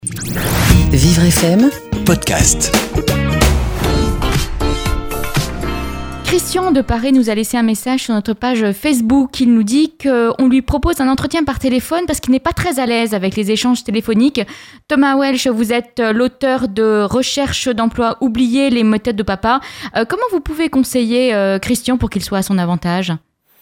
Vivre FM podcast. Christian de Paris nous a laissé un message sur notre page Facebook. Il nous dit qu'on lui propose un entretien par téléphone parce qu'il n'est pas très à l'aise avec les échanges téléphoniques. Thomas Welsh, vous êtes l'auteur de Recherche d'emploi, oubliez les méthodes de papa. Comment vous pouvez conseiller Christian pour qu'il soit à son avantage ?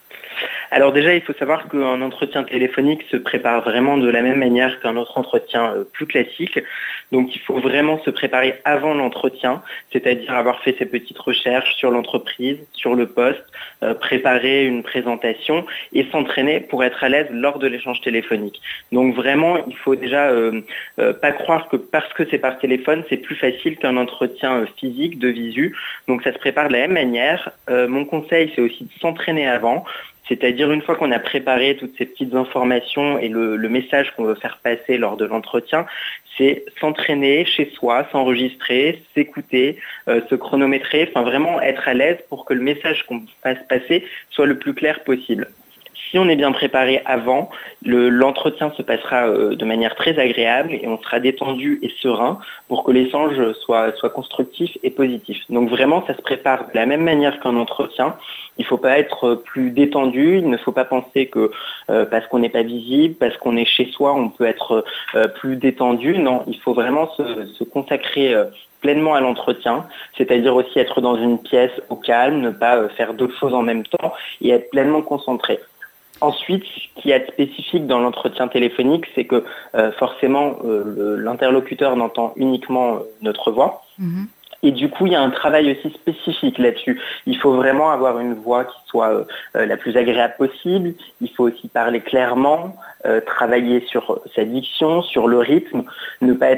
Alors déjà, il faut savoir qu'un entretien téléphonique se prépare vraiment de la même manière qu'un autre entretien plus classique. Donc il faut vraiment se préparer avant l'entretien, c'est-à-dire avoir fait ses petites recherches sur l'entreprise, sur le poste, préparer une présentation et s'entraîner pour être à l'aise lors de l'échange téléphonique. Donc vraiment, il faut déjà pas croire que parce que c'est par téléphone, c'est plus facile qu'un entretien physique de visu. Donc ça se prépare de la même manière. Mon conseil, c'est aussi de s'entraîner avant. C'est-à-dire une fois qu'on a préparé toutes ces petites informations et le message qu'on veut faire passer lors de l'entretien, c'est s'entraîner chez soi, s'enregistrer, s'écouter, se chronométrer, enfin vraiment être à l'aise pour que le message qu'on fasse passer soit le plus clair possible. Si on est bien préparé avant, l'entretien se passera de manière très agréable et on sera détendu et serein pour que l'échange soit constructif et positif. Donc vraiment, ça se prépare de la même manière qu'un entretien. Il ne faut pas être plus détendu, il ne faut pas penser que parce qu'on n'est pas visible, parce qu'on est chez soi, on peut être plus détendu. Non, il faut vraiment se consacrer pleinement à l'entretien, c'est-à-dire aussi être dans une pièce au calme, ne pas faire d'autres choses en même temps et être pleinement concentré. Ensuite, ce qui est spécifique dans l'entretien téléphonique, c'est que forcément l'interlocuteur n'entend uniquement notre voix. Mmh. Et du coup, il y a un travail aussi spécifique là-dessus. Il faut vraiment avoir une voix qui soit la plus agréable possible. Il faut aussi parler clairement, travailler sur sa diction, sur le rythme, ne pas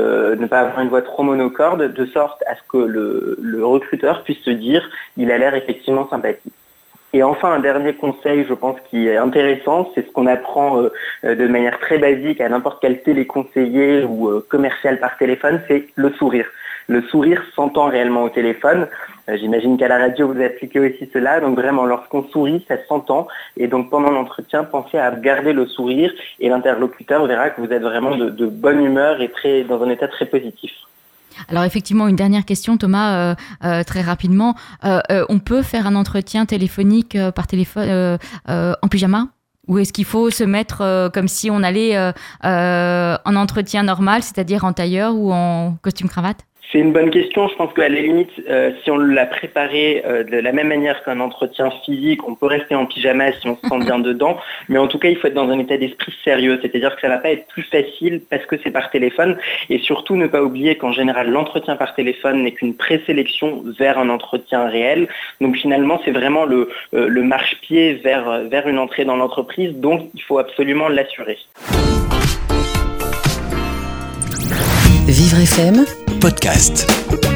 avoir une voix trop monocorde, de sorte à ce que le recruteur puisse se dire il a l'air effectivement sympathique. Et enfin, un dernier conseil, je pense, qui est intéressant, c'est ce qu'on apprend de manière très basique à n'importe quel téléconseiller ou commercial par téléphone, c'est le sourire. Le sourire s'entend réellement au téléphone. J'imagine qu'à la radio, vous appliquez aussi cela. Donc vraiment, lorsqu'on sourit, ça s'entend. Et donc pendant l'entretien, pensez à garder le sourire et l'interlocuteur verra que vous êtes vraiment de bonne humeur et dans un état très positif. Alors effectivement, une dernière question, Thomas, très rapidement. On peut faire un entretien téléphonique par téléphone en pyjama ? Ou est-ce qu'il faut se mettre comme si on allait en entretien normal, c'est-à-dire en tailleur ou en costume-cravate ? C'est une bonne question. Je pense qu'à la limite, si on l'a préparé de la même manière qu'un entretien physique, on peut rester en pyjama si on se sent bien dedans. Mais en tout cas, il faut être dans un état d'esprit sérieux. C'est-à-dire que ça ne va pas être plus facile parce que c'est par téléphone. Et surtout, ne pas oublier qu'en général, l'entretien par téléphone n'est qu'une présélection vers un entretien réel. Donc finalement, c'est vraiment le marchepied vers une entrée dans l'entreprise. Donc, il faut absolument l'assurer. Vivre FM Podcast.